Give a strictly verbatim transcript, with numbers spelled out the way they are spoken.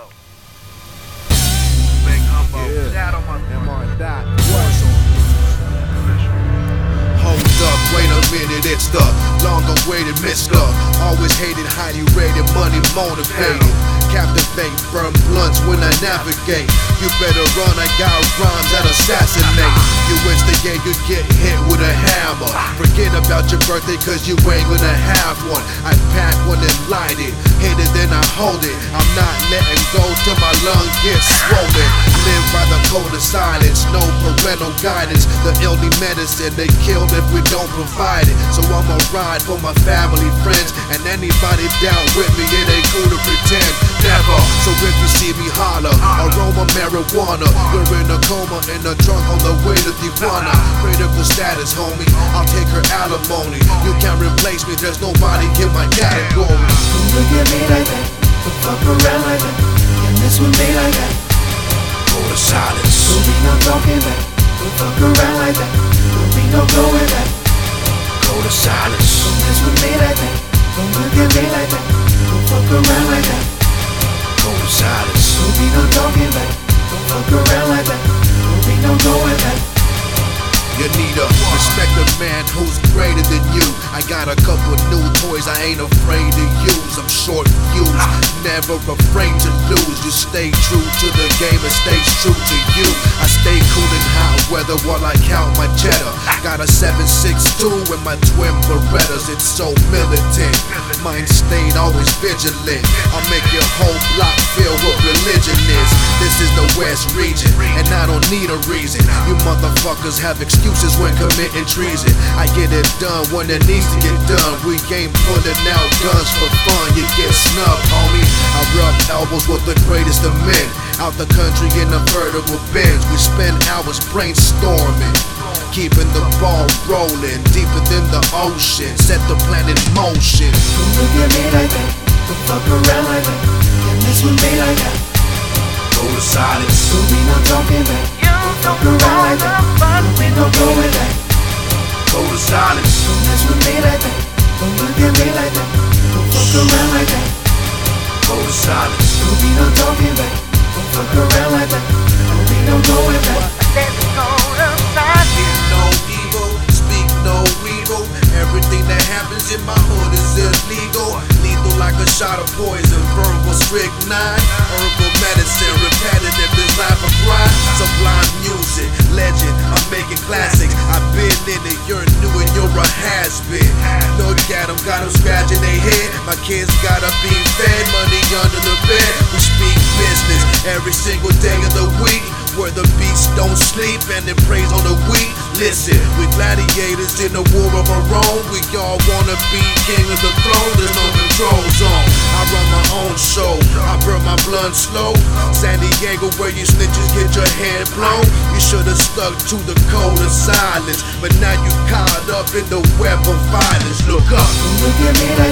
Big Humbo. Yeah. Shadow my M R Dot. Hold up, wait a minute, it's the long-awaited mister. Always hated, highly rated, money motivated. Captivate, burn blunts when I navigate. You better run, I got rhymes that assassinate. You instigate, you get hit with a hammer. Forget about your birthday cause you ain't gonna have one. I pack one and light it, hit it then I hold it. I'm not letting go till my lung gets swollen. Live by the code of silence, no parental guidance. The only medicine they killed if we don't provide it. So I'ma ride for my family, friends, and anybody down with me. It ain't cool to pretend, never. So if you see me holler, aroma marijuana. You're in a coma, in a trunk on the way to Tijuana. Critical status, homie, I'll take her alimony. You can't replace me, there's nobody in my category. Don't look at me like that, don't fuck around like that, can't mess with me like that. Go to silence. Don't be no talking back, don't fuck around like that, don't be no going back. Go to silence. Don't mess with me like that, don't look at me like that, don't fuck around like that. Go to silence. Don't be no talking back, don't fuck around like that, don't be no going back. You need to respect a man who's greater than you. I got a couple new toys I ain't afraid to use. I'm short fused, never afraid to lose. You stay true to the game and stay true to you. I stay cool in hot weather while I count my cheddar. Got a seven six two in my twin Berettas. It's so militant, mind state always vigilant. I'll make your whole block feel what religion is. This is the West region, and I don't need a reason. You motherfuckers have excuses when committing treason. I get it done when it needs to get done. We ain't pulling out guns for fun. You get snubbed, homie. I rub elbows with the greatest of men. Out the country in a vertical Benz. We spend hours brainstorming, keeping the ball rolling deeper than the ocean. Set the plan in motion. Don't look at me like that, don't fuck around like that, can't mess with me like that. Go to silence. Don't be no talking back, don't fuck around like that, don't be no going back. Go to silence. Don't mess with me like that, don't look at me like that, don't fuck around like that. Go to silence. Don't be no talking back, don't fuck around like that, don't be no going back. Hear no evil, speak no evil. Everything that happens in my hood is illegal. Lethal like a shot of poison, verbal strychnine. Herbal medicine, repetitive design for crime. Sublime music, legend, I'm making classics. I've been in it, you're new and you're a has-been. Look at them, got them scratching their head. My kids gotta be fed, money under the bed. We speak business every single day of the week, where the beasts don't sleep and it preys on the weak. Listen, we gladiators in the war of our own. We all wanna be king of the throne. There's no control zone. I run my own show, I burn my blunt slow. San Diego where you snitches get your head blown. You should've stuck to the code of silence, but now you caught up in the web of violence. Look up. Don't look at me like